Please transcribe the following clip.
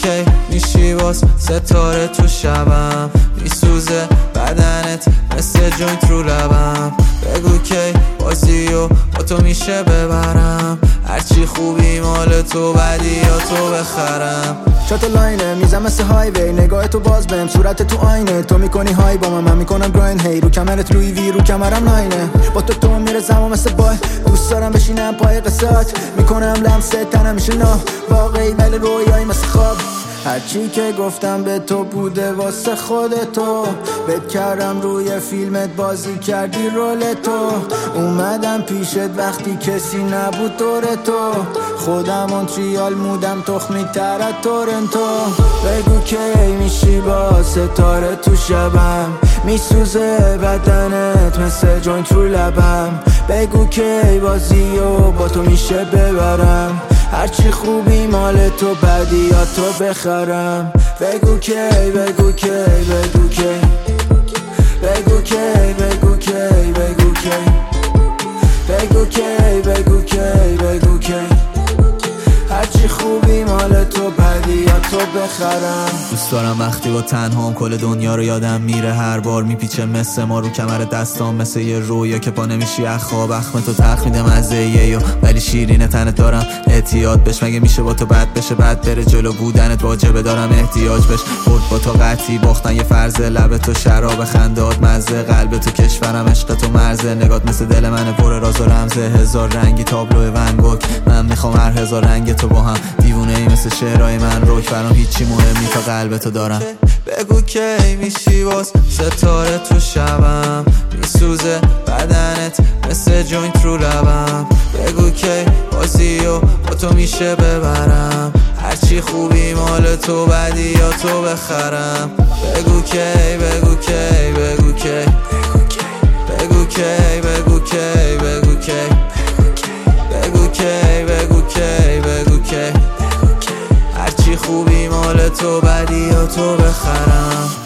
کی میشی باز ستاره تو شبم، میسوزه بدنت مثل جوینت رو لبم. بگو کی بازیو با تو میشه ببرم، هرچی خوبی مال تو بدی یا تو بخرم. شات لاینه میزم مثل هایوی، نگاه تو باز بهم صورت تو آینه. تو میکنی های با من میکنم گراین، هی رو کمرت لوی وی رو کمرم لاینه. با تو میره زمان مثل بای، دوست دارم بشینم پای قصات، میکنم لمسه تنم میشه نه واقعی ولی رویایی مثل خواب. هرچی که گفتم به تو بوده واسه خودتو، بهت کردم روی فیلمت بازی کردی رول تو. اومدم پیشت وقتی کسی نبود دور تو، خودم مونتریال مودم تخمی تر از تورنتو. بگو کی میشی با ستاره تو شبم، میسوزه بدنت مثل جوینت رو لبم. بگو کی بازیو با تو میشه ببرم، هرچی خوبی مال تو بدی یا تو بخرم. بگو کی بگو کی بگو کی بگو کی بگو کی بگو کی بگو کی بگو کی بگو کی هرچی خوبی مال تو بدی یا تو بخرم. دوست دارم وقتی با تنهام کل دنیا رو یادم میره، هر بار میپیچه مثل ما رو کمر دستام، مثل یه رویا که پا نمیشی از خواب. اخم تو تلخ میده مزه یو ولی شیرین تنت دارم اعتیاد بش. مگه میشه با تو بد بشه بد بره جلو بودنت واجبه دارم احتیاج بش. برد با تو قطعی باختن یه فرض، لب تو شراب خندات مزه، قلب تو کشورم عشق تو مرزه. نگات مثل دل من پر راز و رمزه، هزار رنگی تابلو ون گوگ. من میخوام هر هزار رنگ تو با هم، دیوونه ای مثل شعرهای من روک. برام هیچی مهمی تا قلب تو دارم. بگو کی میشی باز ستاره تو شبم، میسوزه بدنت مثل جوینت رو لبم. بگو کی بازیو با تو میشه ببرم، هرچی خوبی مال تو بدی یا تو بخرم. بگو کی بگو کی بگو کی بگو کی بگو کی بگو کی بگو کی بگو کی بگو کی هرچی خوبی مال تو بدی یا تو بخرم.